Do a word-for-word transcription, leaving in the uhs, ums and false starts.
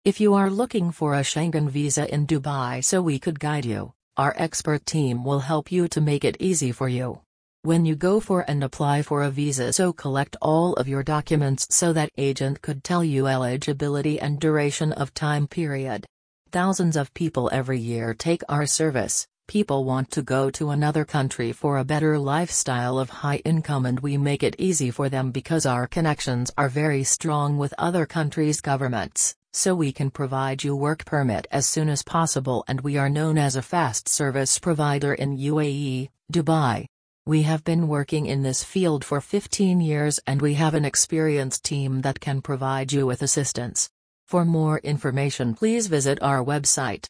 If you are looking for a Schengen visa in Dubai so we could guide you, our expert team will help you to make it easy for you. When you go for and apply for a visa, so collect all of your documents so that agent could tell you eligibility and duration of time period. Thousands of people every year take our service. People want to go to another country for a better lifestyle of high income, and we make it easy for them because our connections are very strong with other countries' governments, so we can provide you work permit as soon as possible, and we are known as a fast service provider in U A E, Dubai. We have been working in this field for fifteen years and we have an experienced team that can provide you with assistance. For more information, please visit our website.